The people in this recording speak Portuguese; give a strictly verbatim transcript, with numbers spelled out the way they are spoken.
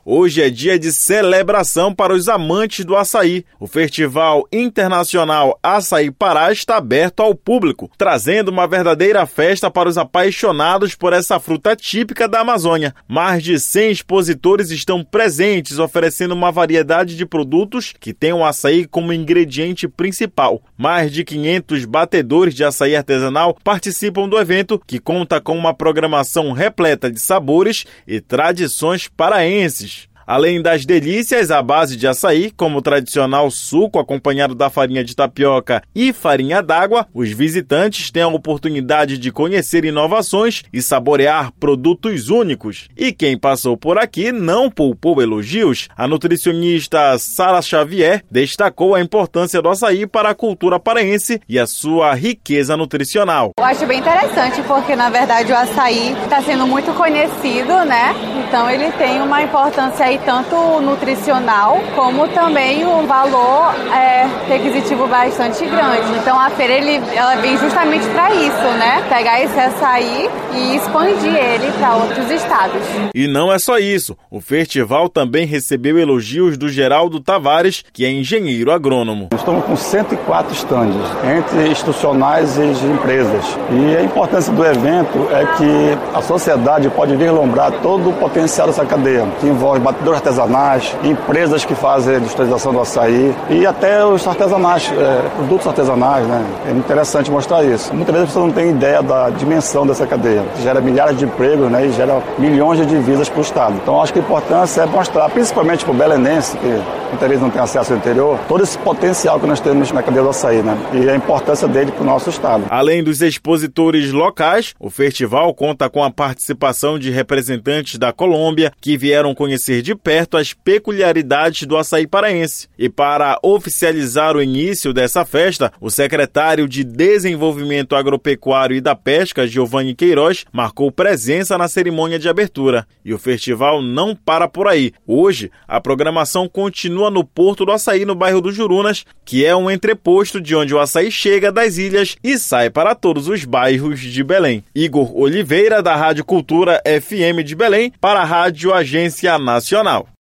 Hoje é dia de celebração para os amantes do açaí. O Festival Internacional Açaí Pará está aberto ao público, trazendo uma verdadeira festa para os apaixonados por essa fruta típica da Amazônia. Mais de cem expositores estão presentes, oferecendo uma variedade de produtos que têm o açaí como ingrediente principal. Mais de quinhentos batedores de açaí artesanal participam do evento, que conta com uma programação repleta de sabores e tradições paraenses. Além das delícias à base de açaí, como o tradicional suco acompanhado da farinha de tapioca e farinha d'água, os visitantes têm a oportunidade de conhecer inovações e saborear produtos únicos. E quem passou por aqui não poupou elogios. A nutricionista Sara Xavier destacou a importância do açaí para a cultura paraense e a sua riqueza nutricional. Eu acho bem interessante porque, na verdade, o açaí está sendo muito conhecido, né? Então ele tem uma importância aí tanto nutricional, como também um valor é, requisitivo bastante grande. Então a feira ele, ela vem justamente para isso, né? Pegar esse açaí e expandir ele para outros estados. E não é só isso. O festival também recebeu elogios do Geraldo Tavares, que é engenheiro agrônomo. Estamos com cento e quatro estandes, entre institucionais e de empresas. E a importância do evento é que a sociedade pode vislumbrar todo o potencial dessa cadeia, que envolve batedores artesanais, empresas que fazem a industrialização do açaí e até os artesanais, é, produtos artesanais, né? É interessante mostrar isso. Muitas vezes a pessoa não tem ideia da dimensão dessa cadeia, que gera milhares de empregos, né? E gera milhões de divisas para o Estado. Então acho que a importância é mostrar, principalmente para o belenense, que muitas vezes não tem acesso ao interior, todo esse potencial que nós temos na cadeia do açaí, né? E a importância dele para o nosso Estado. Além dos expositores locais, o festival conta com a participação de representantes da Colômbia que vieram conhecer de perto as peculiaridades do açaí paraense. E para oficializar o início dessa festa, o secretário de Desenvolvimento Agropecuário e da Pesca, Giovanni Queiroz, marcou presença na cerimônia de abertura. E o festival não para por aí. Hoje, a programação continua no Porto do Açaí, no bairro do Jurunas, que é um entreposto de onde o açaí chega das ilhas e sai para todos os bairros de Belém. Igor Oliveira, da Rádio Cultura F M de Belém, para a Rádio Agência Nacional.